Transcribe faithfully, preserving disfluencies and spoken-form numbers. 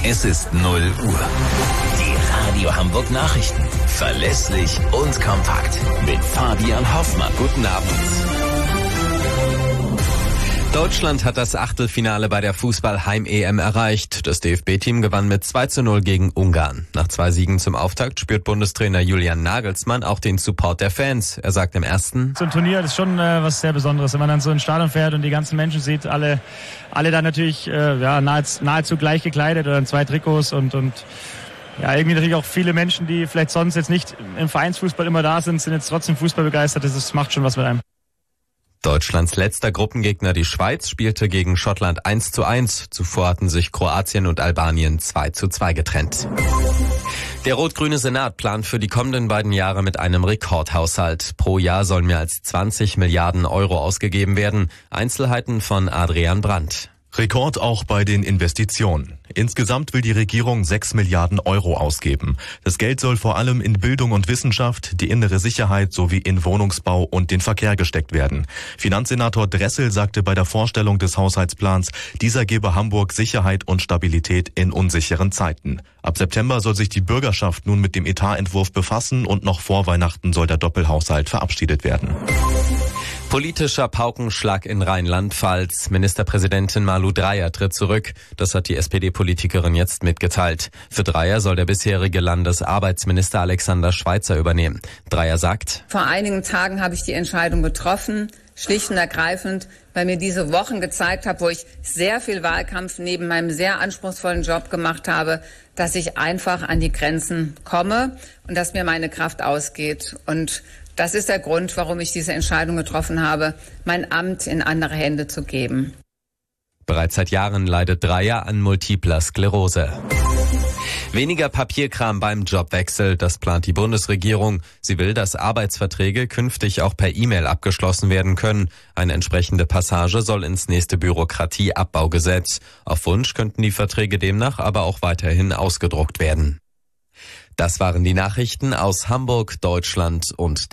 Es ist null Uhr. Die Radio Hamburg Nachrichten. Verlässlich und kompakt. Mit Fabian Hoffmann. Guten Abend. Deutschland hat das Achtelfinale bei der Fußball-Heim-E M erreicht. Das D F B-Team gewann mit zwei zu null gegen Ungarn. Nach zwei Siegen zum Auftakt spürt Bundestrainer Julian Nagelsmann auch den Support der Fans. Er sagt im ersten: So ein Turnier, das ist schon äh, was sehr Besonderes, wenn man dann so ins Stadion fährt und die ganzen Menschen sieht, alle alle dann natürlich äh, ja, nahezu, nahezu gleich gekleidet oder in zwei Trikots und und ja, irgendwie natürlich auch viele Menschen, die vielleicht sonst jetzt nicht im Vereinsfußball immer da sind, sind jetzt trotzdem Fußball begeistert. Das macht schon was mit einem. Deutschlands letzter Gruppengegner, die Schweiz, spielte gegen Schottland eins zu eins. Zuvor hatten sich Kroatien und Albanien zwei zu zwei getrennt. Der rot-grüne Senat plant für die kommenden beiden Jahre mit einem Rekordhaushalt. Pro Jahr sollen mehr als zwanzig Milliarden Euro ausgegeben werden. Einzelheiten von Adrian Brandt. Rekord auch bei den Investitionen. Insgesamt will die Regierung sechs Milliarden Euro ausgeben. Das Geld soll vor allem in Bildung und Wissenschaft, die innere Sicherheit sowie in Wohnungsbau und den Verkehr gesteckt werden. Finanzsenator Dressel sagte bei der Vorstellung des Haushaltsplans, dieser gebe Hamburg Sicherheit und Stabilität in unsicheren Zeiten. Ab September soll sich die Bürgerschaft nun mit dem Etatentwurf befassen und noch vor Weihnachten soll der Doppelhaushalt verabschiedet werden. Politischer Paukenschlag in Rheinland-Pfalz. Ministerpräsidentin Malu Dreyer tritt zurück. Das hat die S P D-Politikerin jetzt mitgeteilt. Für Dreyer soll der bisherige Landesarbeitsminister Alexander Schweitzer übernehmen. Dreyer sagt: Vor einigen Tagen habe ich die Entscheidung getroffen, schlicht und ergreifend, weil mir diese Wochen gezeigt habe, wo ich sehr viel Wahlkampf neben meinem sehr anspruchsvollen Job gemacht habe, dass ich einfach an die Grenzen komme und dass mir meine Kraft ausgeht. Und das ist der Grund, warum ich diese Entscheidung getroffen habe, mein Amt in andere Hände zu geben. Bereits seit Jahren leidet Dreyer an multipler Sklerose. Weniger Papierkram beim Jobwechsel, das plant die Bundesregierung. Sie will, dass Arbeitsverträge künftig auch per E-Mail abgeschlossen werden können. Eine entsprechende Passage soll ins nächste Bürokratieabbaugesetz. Auf Wunsch könnten die Verträge demnach aber auch weiterhin ausgedruckt werden. Das waren die Nachrichten aus Hamburg, Deutschland und